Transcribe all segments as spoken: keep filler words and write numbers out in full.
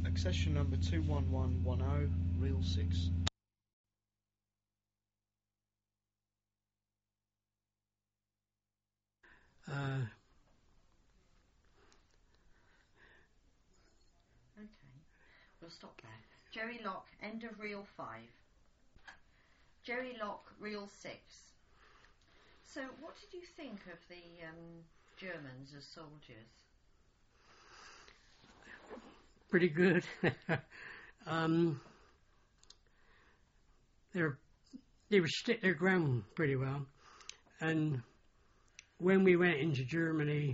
Accession number two one one one zero, reel six. Uh, okay, we'll stop there. Jerry Lock, end of reel five. Jerry Lock, reel six. So, what did you think of the um, Germans as soldiers? pretty good. um, they're, they would stick their ground pretty well. And when we went into Germany,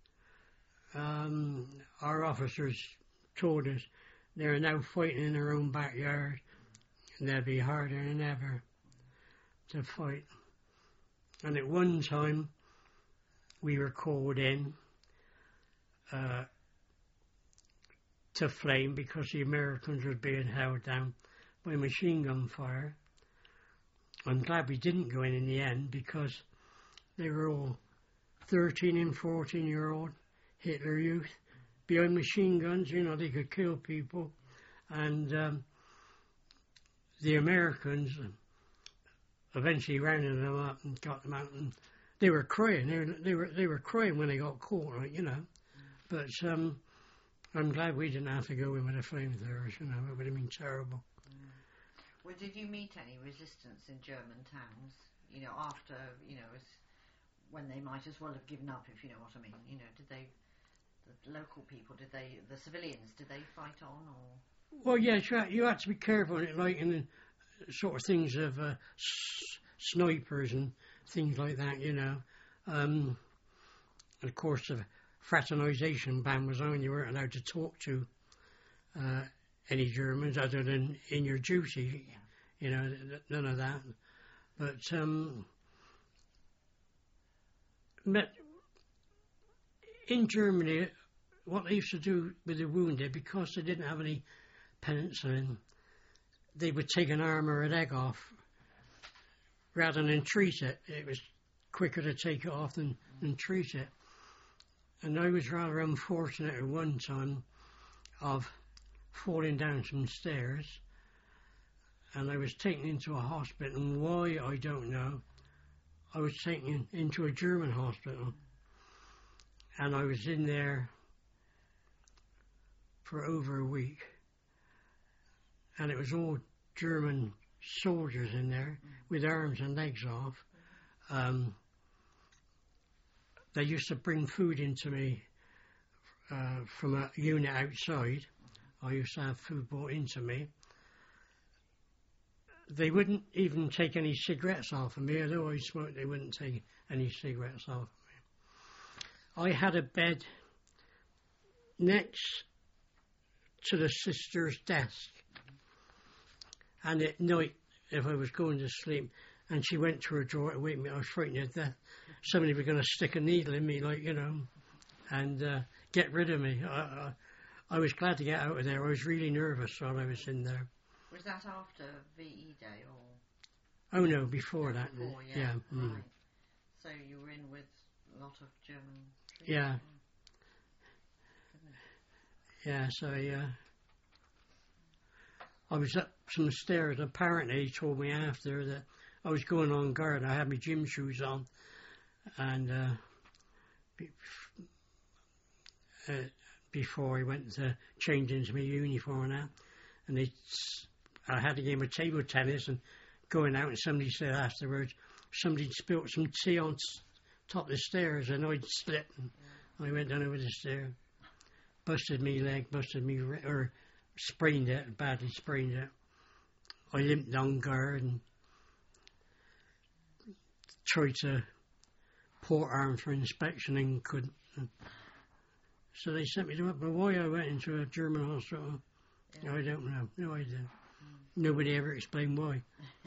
um, our officers told us they're now fighting in their own backyard and they'll be harder than ever to fight. And at one time, we were called in uh, to flame because the Americans were being held down by machine gun fire. I'm glad we didn't go in in the end because they were all thirteen and fourteen year old Hitler youth behind machine guns. You know, they could kill people. And um, the Americans eventually rounded them up and got them out, and they were crying. They were they were they were crying when they got caught, like, you know. Mm. But um, I'm glad we didn't have to go in with the flamethrowers. You know, it would have been terrible. Mm. Well, did you meet any resistance in German towns? You know, after you know, as when they might as well have given up, if you know what I mean. You know, did they, the local people, did they, the civilians, did they fight on or? Well, yeah, you had, you had to be careful, like in the sort of things of uh, s- snipers and things like that, you know. Um, of course, the fraternisation ban was on. You weren't allowed to talk to uh, any Germans other than in your duty, yeah. You know, none of that. But, um, but in Germany, what they used to do with the wounded, because they didn't have any penicillin, they would take an arm or a leg off rather than treat it. It was quicker to take it off than, than treat it. And I was rather unfortunate at one time of falling down some stairs, and I was taken into a hospital, and why, I don't know. I was taken into a German hospital, and I was in there for over a week, and it was all German soldiers in there with arms and legs off. Um, they used to bring food into me uh, from a unit outside. I used to have food brought into me. They wouldn't even take any cigarettes off of me, although I smoked, they wouldn't take any cigarettes off of me. I had a bed next to the sister's desk, and at night, if I was going to sleep and she went to her drawer to wake me, I was frightened to death. Somebody was going to stick a needle in me, like, you know, and uh, get rid of me. I, I, I was glad to get out of there. I was really nervous while I was in there. Was that after V E Day or? Oh no, before that. Before, yeah. Yeah. Right. Mm. So you were in with a lot of German troops? Yeah. Yeah, so yeah. I was up some stairs. Apparently, he told me after that I was going on guard. I had my gym shoes on, and uh, be- uh, before I went to change into my uniform and that, and they, I had a game of table tennis and going out, and somebody said afterwards, somebody spilled some tea on t- top of the stairs, and I'd slipped, and I went down over the stairs, busted me leg, busted me, re- or sprained it, badly sprained it. I limped on guard and tried to port arm for inspection and couldn't. So they sent me to it, but why I went into a German hospital, yeah. I don't know, no idea. Mm. Nobody ever explained why.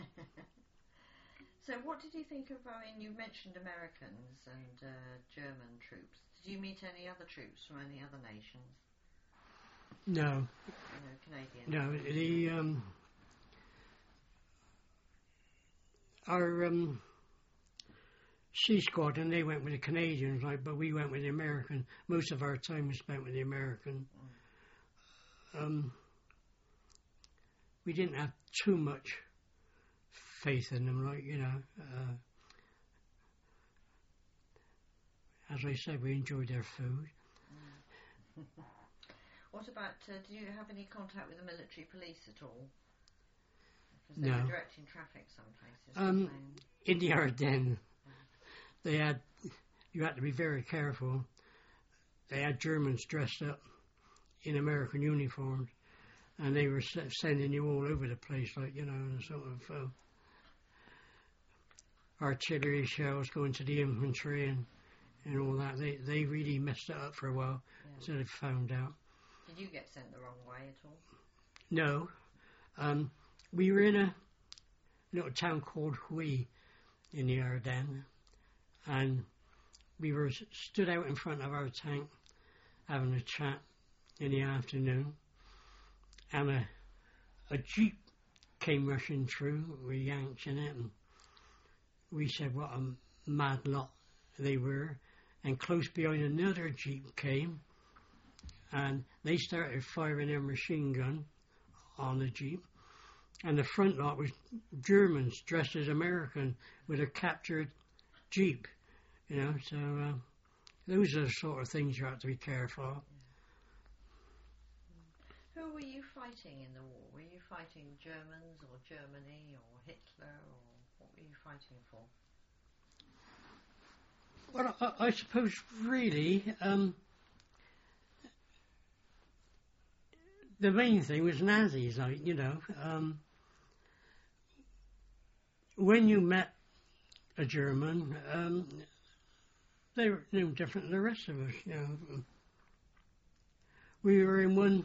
So what did you think of, I mean, you mentioned Americans and uh, German troops. Did you meet any other troops from any other nations? No. No, Canadian. No, the, um, our, um, Sea Squad, and they went with the Canadians, like, but we went with the American. Most of our time was spent with the American. um, we didn't have too much faith in them, like, you know. Uh, as I said, we enjoyed their food. Mm. What about, uh, did you have any contact with the military police at all? Because they No. were directing traffic some places. Um, weren't they? in the Ardennes, they had, you had to be very careful. They had Germans dressed up in American uniforms, and they were s- sending you all over the place, like, you know, and sort of uh, artillery shells going to the infantry and, and all that. They they really messed it up for a while Yeah. until they found out. Did you get sent the wrong way at all? No. Um, we were in a little town called Huy in the Ardennes, and we were s- stood out in front of our tank having a chat in the afternoon, and a, a jeep came rushing through with Yanks in it, and we said what a mad lot they were, and close behind another jeep came, and they started firing their machine gun on the jeep, and the front lot was Germans dressed as American with a captured jeep, you know, so uh, those are the sort of things you have to be careful of. Who were you fighting in the war? Were you fighting Germans or Germany or Hitler, or what were you fighting for? Well, I, I suppose really um, the main thing was Nazis, like, you know. Um, when you met a German, um, they were no different than the rest of us, you know. We were in one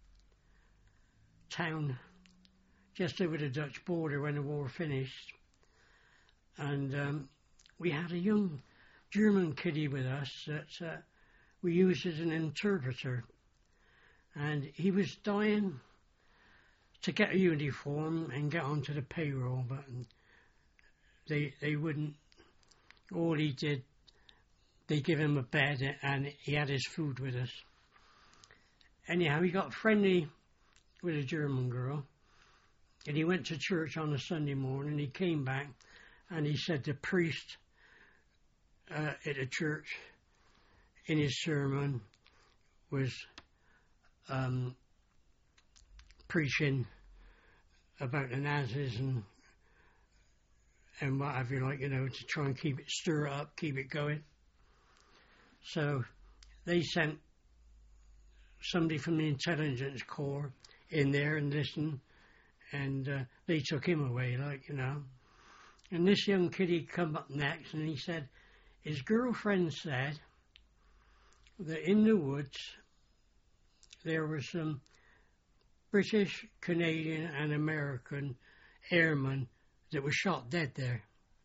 town just over the Dutch border when the war finished, and um, we had a young German kiddie with us that uh, we used as an interpreter, and he was dying to get a uniform and get onto the payroll, but they they wouldn't. All he did, they give him a bed and he had his food with us. Anyhow, he got friendly with a German girl, and he went to church on a Sunday morning. He came back and he said the priest uh, at the church in his sermon was um, preaching about the Nazis and and what have you, like, you know, to try and keep it, stir it up, keep it going. So they sent somebody from the intelligence corps in there and listened, and uh, they took him away, like, you know. And this young kiddie come up next, and he said his girlfriend said that in the woods there were some British, Canadian and American airmen that were shot dead there.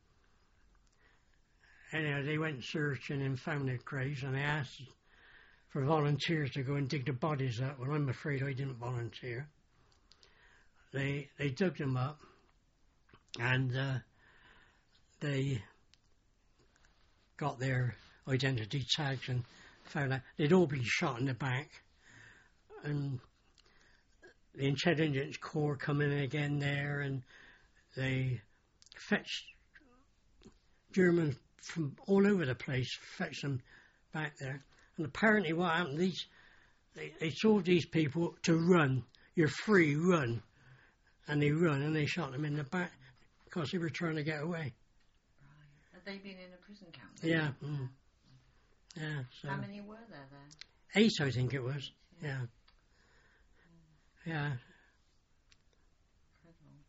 Anyhow, they went searching and found their graves, and they asked for volunteers to go and dig the bodies up. Well, I'm afraid I didn't volunteer. They they dug them up, and uh, they got their identity tags and found out they'd all been shot in the back. And the intelligence corps come in again there, and they fetched Germans from all over the place, fetched them back there. And apparently what happened, these they, they told these people to run. You're free, run. And they run, and they shot them in the back because they were trying to get away. Right. Had they been in a prison camp then? Yeah. Mm. Yeah. So How many were there there? eight, I think it was. Yeah. Yeah. Incredible.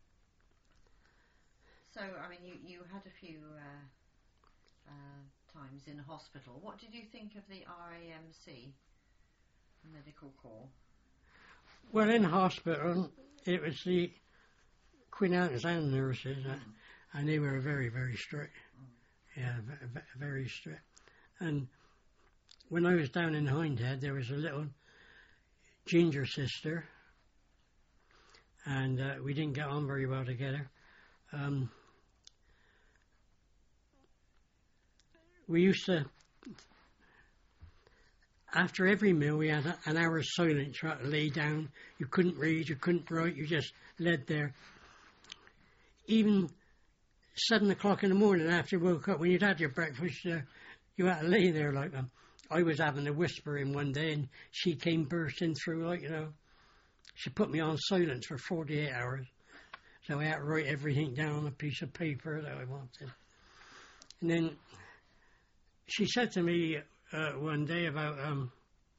So, I mean, you, you had a few uh, uh, times in hospital. What did you think of the R A M C, Medical Corps? Well, in hospital, it was the Queen Alexandra nurses, uh, and they were very, very strict. Yeah, v- v- very strict. And when I was down in Hindhead, there was a little ginger sister, and uh, we didn't get on very well together. Um, we used to after every meal we had a, an hour's silence. You had to lay down. You couldn't read, you couldn't write, you just lay there. Even seven o'clock in the morning after you woke up, when you'd had your breakfast, uh, you had to lay there like that. I was having a whisper in one day and she came bursting through like, you know, she put me on silence for forty-eight hours. So I had to write everything down on a piece of paper that I wanted. And then she said to me uh, one day about um,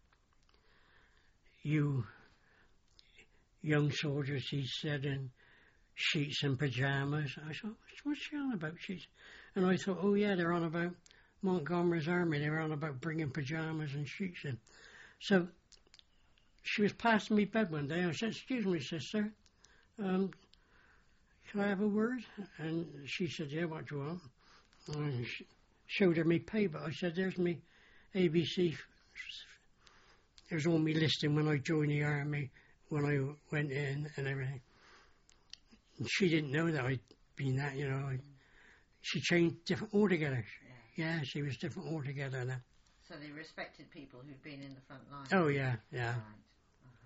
you young soldiers, she said, in sheets and pyjamas. I thought, what's she on about? Sheets? And I thought, oh yeah, they're on about Montgomery's army. They were on about bringing pyjamas and sheets in. So she was passing me bed one day. I said, excuse me, sister, um, can I have a word? And she said, yeah, what do you want? And she showed her me paper. I said, there's me A B C. There's all me listing when I joined the army, when I went in and everything. And she didn't know that I'd been that, you know. I, she changed different altogether. Yeah. yeah, she was different altogether now. So they respected people who'd been in the front line? Oh, yeah, yeah. Right. Uh-huh.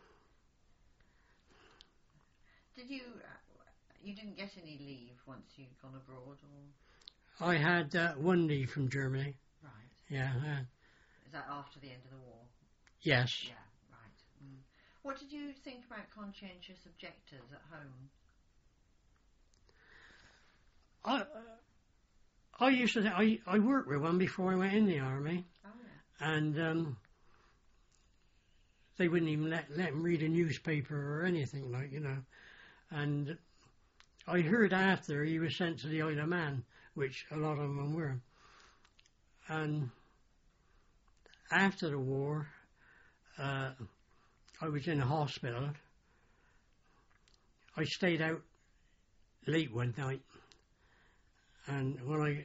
Did you, uh, you didn't get any leave once you'd gone abroad, or? I had uh, one leave from Germany. Right. Yeah. Uh, Is that after the end of the war? yes. Yeah, right. Mm. What did you think about conscientious objectors at home? I, uh, I used to, I, I worked with one before I went in the army. Oh, yeah. And um, they wouldn't even let, let him read a newspaper or anything, like, you know. And I heard after he was sent to the Isle of Man, which a lot of them were. And after the war, uh, I was in a hospital. I stayed out late one night. And when I,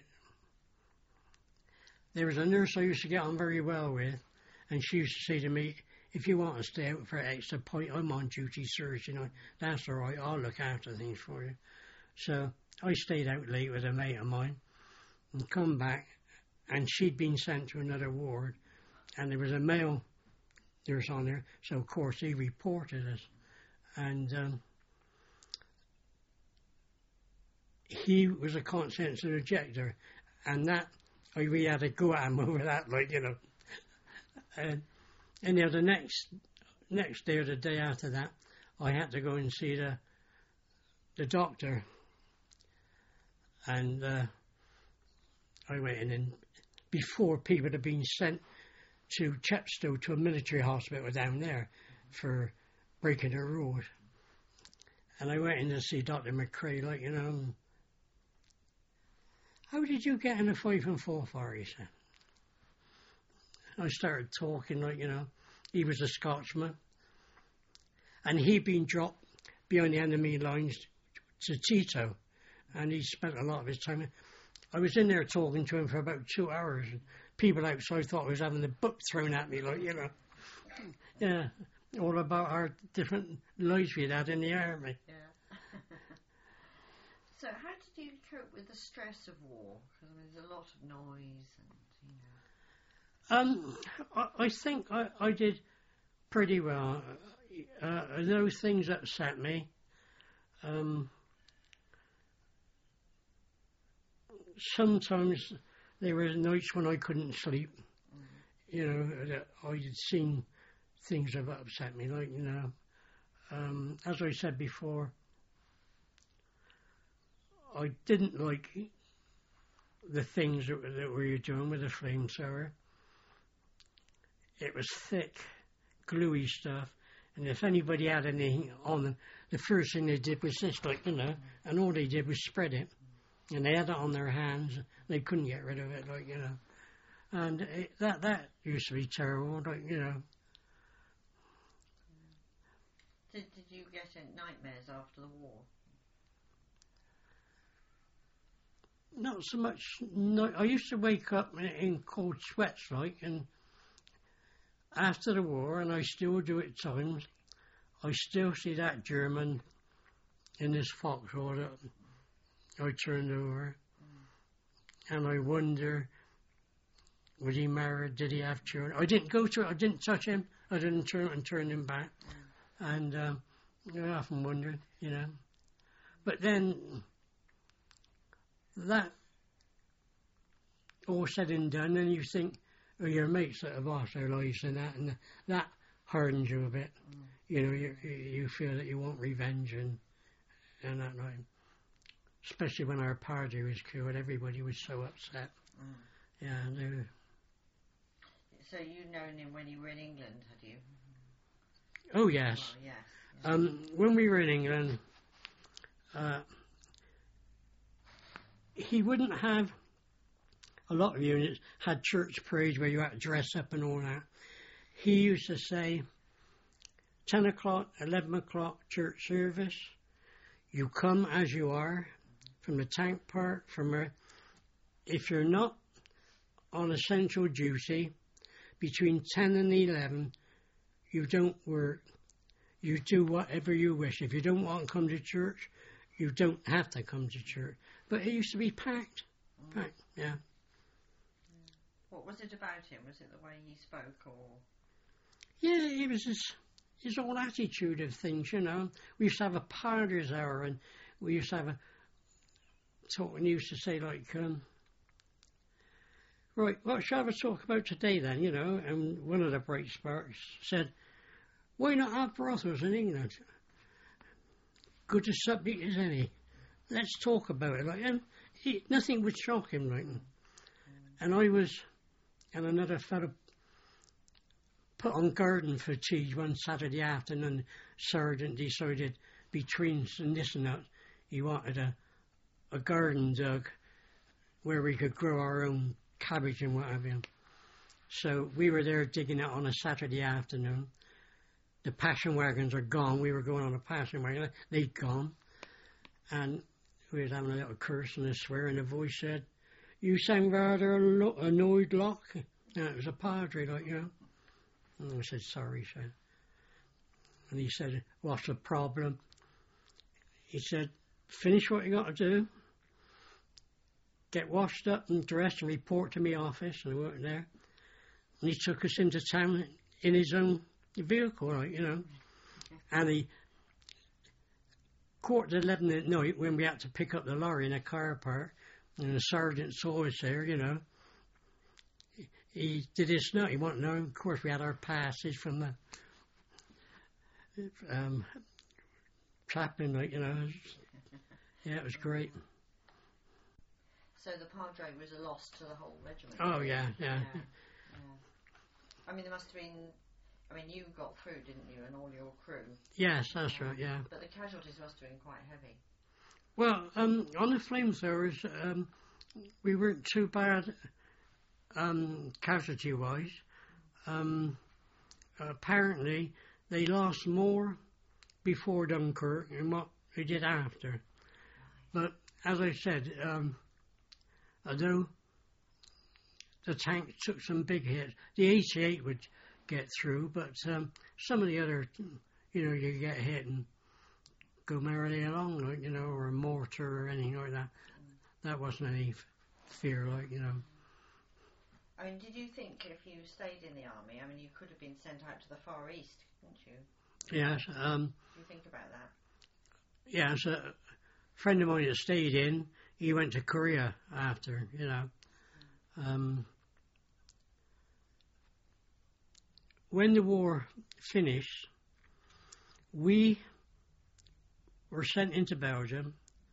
there was a nurse I used to get on very well with, and she used to say to me, if you want to stay out for an extra point, I'm on duty Thursday night. That's all right, I'll look after things for you. So I stayed out late with a mate of mine and come back, and she'd been sent to another ward, and there was a male nurse on there, so of course he reported us. And um, he was a conscientious objector, and that, I really had to go at him over that, like, you know. And, and you know, the next next day or the day after that, I had to go and see the the doctor. And uh, I went in, and before people had been sent to Chepstow, to a military hospital down there for breaking the rules. And I went in to see Doctor McCrae, like, you know, how did you get in a five and four for, he said. I started talking, like, you know, he was a Scotsman, and he'd been dropped behind the enemy lines to Tito, and he spent a lot of his time. I was in there talking to him for about two hours, and people outside thought I was having a book thrown at me, like, you know. Yeah, all about our different lives we'd had in the army. Yeah. So how did you cope with the stress of war? Because I mean, there's a lot of noise and, you know. Um, I, I think I, I did pretty well. Uh, those things upset me. Um, sometimes there were nights when I couldn't sleep. Mm-hmm. You know, that I'd seen things that upset me, like, you know. Um, as I said before, I didn't like the things that, that we were doing with the flamethrower. It was thick, gluey stuff, and if anybody had anything on them, the first thing they did was this, like, you know, and all they did was spread it. And they had it on their hands, they couldn't get rid of it, like, you know. And it, that that used to be terrible, like, you know. Did, did you get nightmares after the war? Not so much. No, I used to wake up in, in cold sweats, like, and after the war, and I still do at times, I still see that German in this foxhole that I turned over, mm. and I wonder Was he married? Did he have children? I didn't go to it. I didn't touch him. I didn't turn and turn him back. Mm. And um, I often wondered, you know. But then that all said and done, and you think, oh, your mates that have lost their lives and that, and that hardens you a bit. Mm. You know, you you feel that you want revenge and and that night. Especially when our party was killed, everybody was so upset. Mm. Yeah, they were. So you'd known him when you were in England, had you? Oh yes. Oh, yes. yes. Um, when we were in England, uh, he wouldn't have. A lot of units had church parades where you had to dress up and all that. He used to say, ten o'clock, eleven o'clock church service. You come as you are, from the tank park, from a, if you're not on essential duty, between ten and eleven, you don't work. You do whatever you wish. If you don't want to come to church, you don't have to come to church. But it used to be packed. Mm. Packed, yeah. What was it about him? Was it the way he spoke, or...? Yeah, it was his, his whole attitude of things, you know. We used to have a powders hour, and we used to have a... talk, and he used to say, like, um, right, what shall we talk about today, then, you know? And one of the bright sparks said, why not have brothels in England? Good a subject as any. Let's talk about it. Like, and he, nothing would shock him, like. And I was... and another fellow put on garden fatigue one Saturday afternoon. Sergeant decided between this and that he wanted a, a garden dug where we could grow our own cabbage and what have you. So we were there digging it on a Saturday afternoon. The passion wagons are gone. We were going on a passion wagon. They'd gone. And we was having a little curse and a swear, and the voice said, you sound rather annoyed, Locke. And it was a padre, like, you know. And I said, sorry, sir. And he said, what's the problem? He said, finish what you got to do. Get washed up and dressed and report to my office. And I worked there. And he took us into town in his own vehicle, like, you know. And he, quarter to eleven at night, when we had to pick up the lorry in a car park, and the sergeant saw us there, you know. He did his note. He wanted to know. Of course, we had our passes from the um, chaplain, like, you know. Yeah, it was great. So the padre was a loss to the whole regiment. Oh, yeah, yeah, yeah, yeah. I mean, there must have been... I mean, you got through, didn't you, and all your crew? Yes, that's um, right, yeah. But the casualties must have been quite heavy. Well, um, on the flamethrowers, um, we weren't too bad um, casualty-wise. Um, apparently, they lost more before Dunkirk than what they did after. But, as I said, um, although the tank took some big hits, the eighty-eight would get through, but um, some of the other, you know, you get hit and go merrily along, like, you know, or a mortar or anything like that. That wasn't any f- fear, like, you know. I mean, did you think if you stayed in the army, I mean, you could have been sent out to the Far East, couldn't you? Yes. Um, do you think about that? Yes, a friend of mine that stayed in, he went to Korea after, you know. Um, when the war finished, we were sent into Belgium.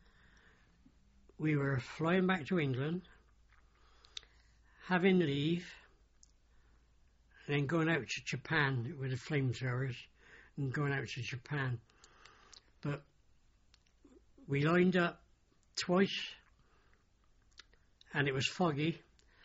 We were flying back to England, having leave, and then going out to Japan with the flamethrowers and going out to Japan. But we lined up twice, and it was foggy.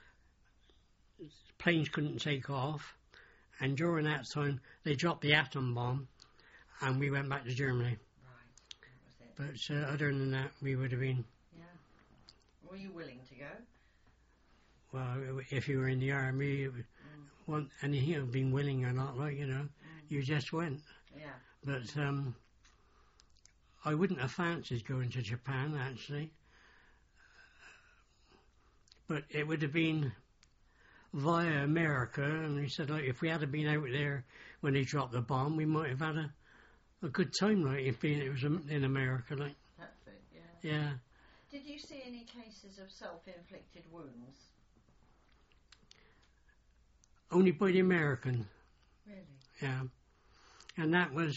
Planes couldn't take off, and during that time they dropped the atom bomb, and we went back to Germany. Right, that was it. But uh, other than that, we would have been. Yeah. Were you willing to go? Well, if you were in the army, it would, mm. want anything, you know, being willing or not, like, you know, mm. you just went. Yeah. But um, I wouldn't have fancied going to Japan, actually. But it would have been via America, and he said, like, if we had been out there when they dropped the bomb, we might have had a, a good time, like, if being it was in America, like. That's it, yeah. Yeah. Did you see any cases of self-inflicted wounds? Only by the American. Really? Yeah. And that was,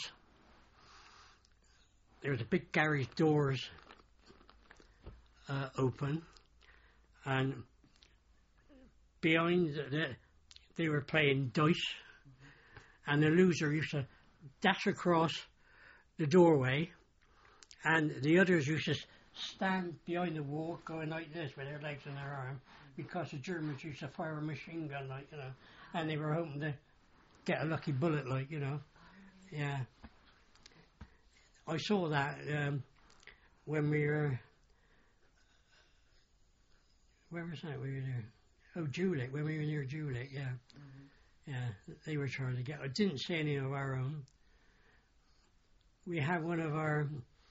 there was a big garage doors uh, open, and behind the, the, they were playing dice, mm-hmm. and the loser used to dash across the doorway, and the others used to stand behind the wall going like this with their legs in their arm, because the Germans used to fire a machine gun, like, you know, and they were hoping to get a lucky bullet, like, you know. Yeah. I saw that um, when we were, where was that we were there? Oh, Juliet, when we were near Juliet, yeah. Mm-hmm. Yeah, they were trying to get, I didn't see any of our own. We had one of our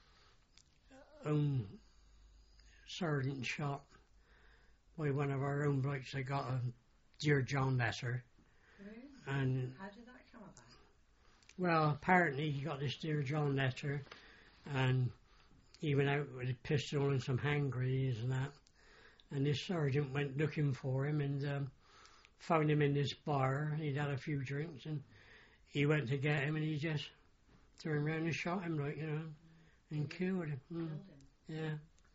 own sergeant shot by one of our own blokes that got a Dear John letter. Really? And how did that come about? Well, apparently he got this Dear John letter, and he went out with a pistol and some hand grenades and that. And this sergeant went looking for him and um, found him in this bar. He'd had a few drinks, and he went to get him, and he just turned around and shot him, like, you know, and mm. killed him. Mm. Killed him. Yeah.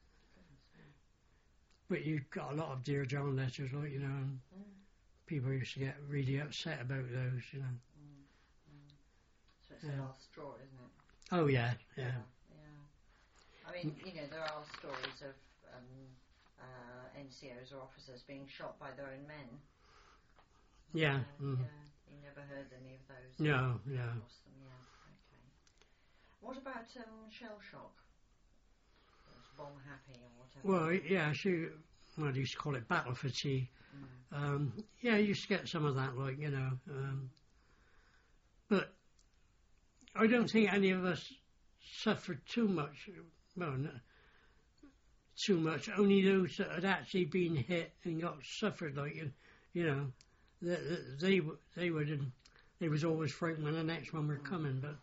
But you got a lot of Dear John letters, like, you know, and mm. people used to get really upset about those, you know. Mm. Mm. So it's yeah. a last straw, isn't it? Oh, yeah, yeah. Yeah, yeah. I mean, you know, there are stories of um, uh, N C Os or officers being shot by their own men. Yeah. Uh, mm. Yeah. You never heard any of those? No, yeah. Them, yeah. Okay. What about um, shell shock? Bomb happy or whatever? Well, yeah, she, well, they used to call it battle fatigue. Mm. Um, yeah, you used to get some of that, like, you know. Um, but I don't think any of us suffered too much. Well, no, too much. Only those that had actually been hit and got suffered, like, you, you know, they, they, they would, they was always frightened when the next one were coming, but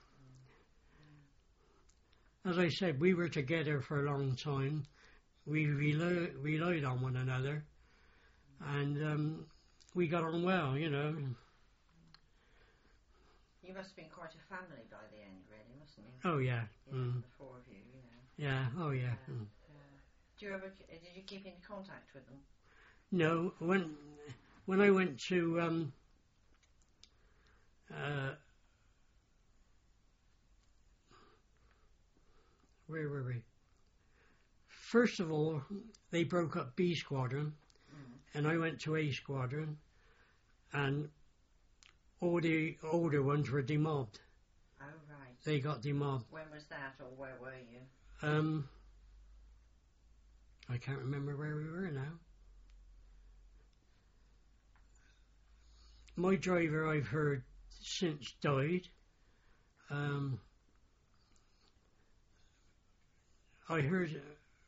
as I said, we were together for a long time. We rely, relied on one another, and um, we got on well, you know. You must have been quite a family by the end, really, mustn't you? Oh, yeah. Yeah, mm. the four of you, you know. Yeah, oh, yeah. Yeah, Mm. yeah. Do you ever, did you keep in contact with them? No, when when I went to um, uh, where were we? First of all, they broke up B Squadron, mm. and I went to A Squadron, and all the older ones were demobbed. Oh, right. They got demobbed. When was that, or where were you? Um, I can't remember where we were now. My driver, I've heard, since died. Um, I heard uh,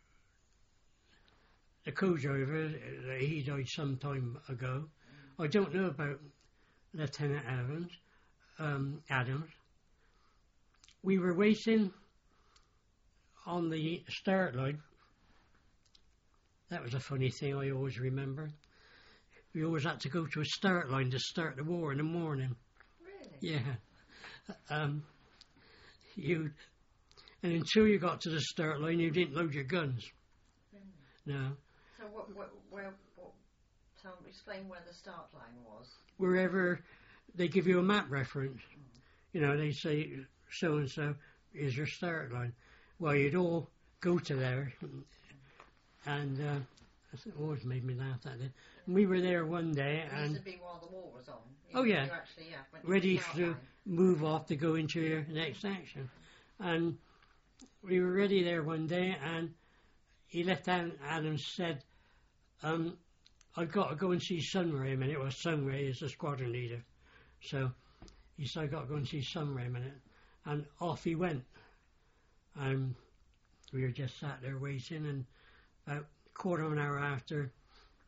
the co-driver, uh, he died some time ago. Mm. I don't know about Lieutenant Evans, um, Adams. We were waiting on the start line. That was a funny thing I always remember. We always had to go to a start line to start the war in the morning. Really? Yeah. Um, you and until you got to the start line, you didn't load your guns. Really? No. So what? what where? What, so explain where the start line was. Wherever they give you a map reference, mm. you know, they say so and so is your start line. Well, you'd all go to there, and uh, it always made me laugh. That day. We were there one day, it and used to be while the war was on. You oh yeah, actually, yeah ready to move off to go into your next action, and we were ready there one day, and he Lieutenant Adams said, um, "I've got to go and see Sunray a minute." Well, Sunray is the squadron leader, so he said, "I've got to go and see Sunray a minute," and off he went. And we were just sat there waiting, and about a quarter of an hour after,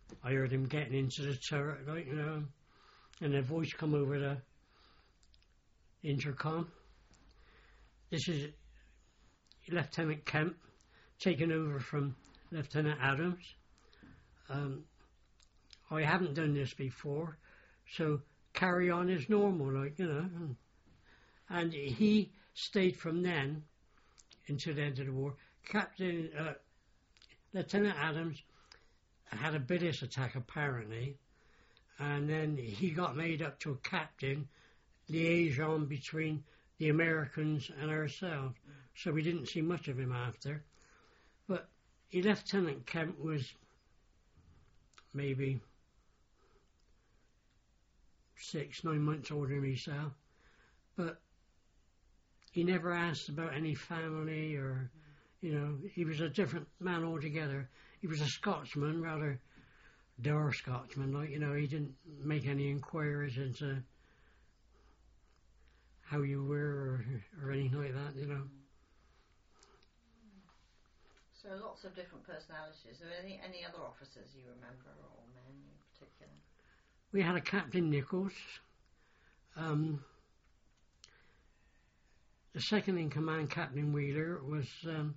I heard him getting into the turret, like, you know, and a voice come over the intercom. This is Lieutenant Kemp taking over from Lieutenant Adams. Um, I haven't done this before, so carry on as normal, like, you know. And he stayed from then until the end of the war. Captain uh, Lieutenant Adams had a bilious attack apparently, and then he got made up to a captain, liaison between the Americans and ourselves. So we didn't see much of him after. But Lieutenant Kemp was maybe six, nine months older than myself, but he never asked about any family or, you know, he was a different man altogether. He was a Scotsman, rather dour Scotsman, like, you know, he didn't make any inquiries into how you were or, or anything like that, you know. So lots of different personalities. Are there any, any other officers you remember, or men in particular? We had a Captain Nichols. Um, the second in command, Captain Wheeler, was um,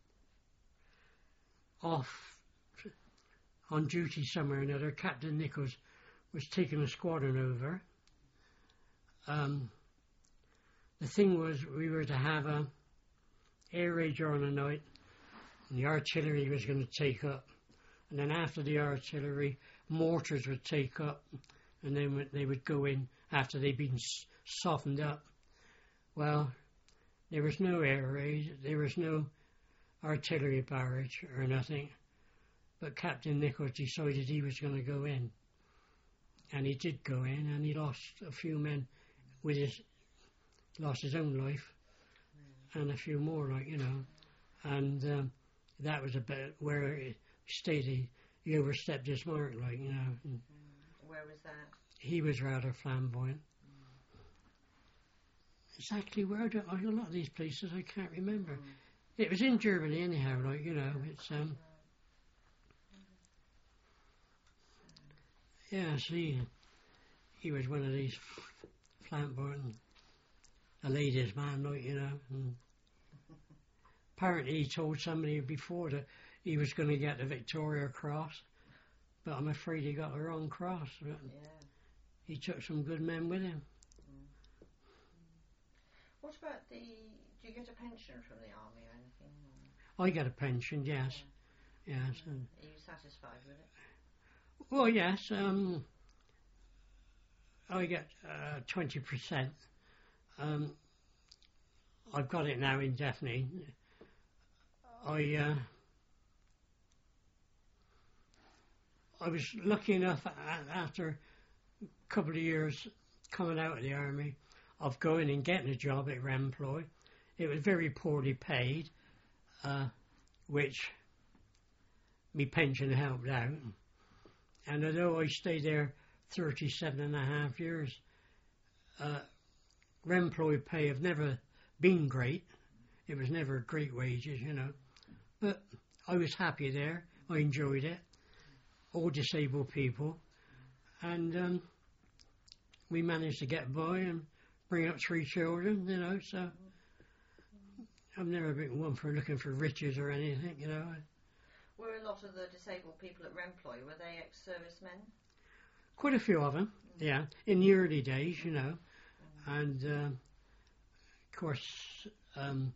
off on duty somewhere or another. Captain Nichols was taking a squadron over. Um, the thing was, we were to have a air raid during the night, and the artillery was going to take up. And then after the artillery, mortars would take up, and then they would go in after they'd been softened up. Well, there was no air raid, there was no artillery barrage or nothing, but Captain Nichols decided he was going to go in. And he did go in, and he lost a few men with his, lost his own life, mm. and a few more, like, you know. And um, that was a bit where it stated he overstepped his mark, like, you know. And mm. Where was that? He was rather flamboyant. Mm. Exactly where, I don't, a lot of these places I can't remember. Mm. It was in Germany anyhow, like, you know, it's, um, yeah, see, he was one of these flamboyant, a ladies' man, like, you know. And apparently he told somebody before that he was going to get the Victoria Cross, but I'm afraid he got the wrong cross. Yeah. He took some good men with him. Mm. What about the, do you get a pension from the army or anything? Or? I get a pension, yes. Yeah. Yes. Mm. Are you satisfied with it? Well, yes. Um, I get uh, twenty percent. Um, I've got it now indefinitely. I uh, I was lucky enough after a couple of years coming out of the army of going and getting a job at Remploy. It was very poorly paid, uh, which my pension helped out. And although I stayed there thirty-seven and a half years, uh, Remploy pay have never been great. It was never great wages, you know. But I was happy there. I enjoyed it. All disabled people. And um, we managed to get by and bring up three children, you know, so I've never been one for looking for riches or anything, you know. Were a lot of the disabled people at Remploy, were they ex-servicemen? Quite a few of them, mm. yeah, in the early days, you know. Mm. And, uh, of course, um,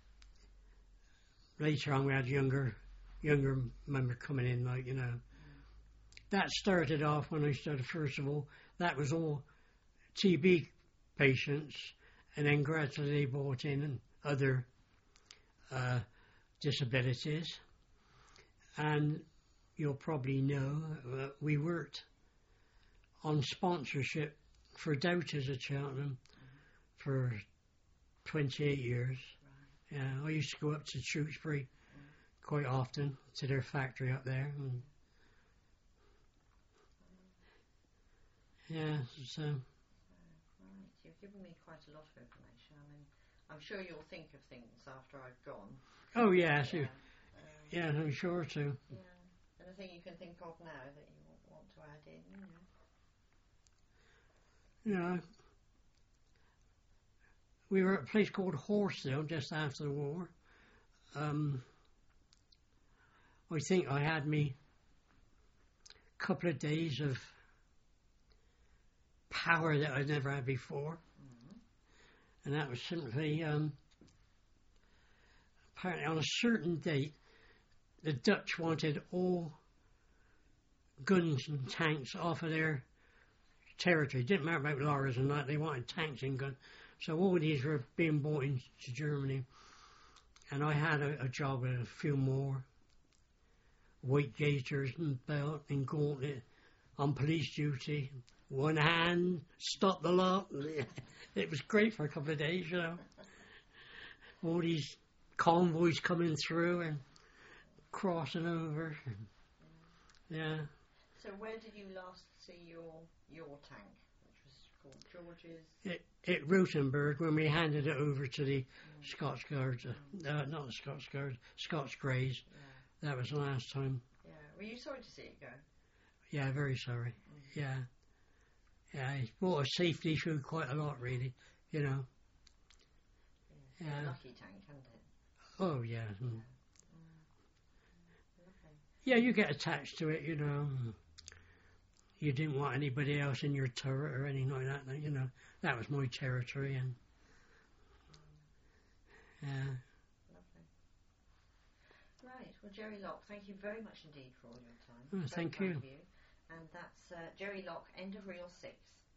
later on we had younger younger members coming in, like, you know. Mm. That started off when I started, first of all, that was all T B patients, and then gradually they brought in other uh, disabilities. And you'll probably know that we worked on sponsorship for Doubters at Cheltenham mm-hmm. for twenty-eight years. Right. Yeah, I used to go up to Tewkesbury mm-hmm. quite often to their factory up there. And yeah, so. Right, you've given me quite a lot of information. I mean, I'm sure you'll think of things after I've gone. Oh, yes. Yeah. Yeah, I'm sure too. Yeah. Anything you can think of now that you want to add in, you know. You know, we were at a place called Horsdale just after the war. Um, I think I had me a couple of days of power that I'd never had before. Mm-hmm. And that was simply, um, apparently on a certain date, the Dutch wanted all guns and tanks off of their territory. It didn't matter about lorries and that, they wanted tanks and guns. So all these were being brought into Germany. And I had a, a job with a few more white gaiters and belt and gauntlet on police duty. One hand, stop the lot. It was great for a couple of days, you know. All these convoys coming through and crossing over. Yeah. So where did you last see your your tank, which was called George's? At, at Rotenburg, when we handed it over to the mm. Scots Guards, uh, mm. uh, not the Scots Guards, Scots Greys. Yeah. That was the last time. Yeah. Were you sorry to see it go? Yeah, very sorry. Mm. Yeah. Yeah, it brought us safety through quite a lot, really, you know. Yeah. Yeah. A lucky tank, hadn't it? Oh, yeah. Mm. Yeah. Mm. Okay. Yeah, you get attached to it, you know. You didn't want anybody else in your turret or anything like that, you know. That was my territory, and yeah. Lovely. Right, well, Jerry Locke, thank you very much indeed for all your time. Oh, Very thank kind you. of you. And that's uh, Jerry Locke, end of reel six.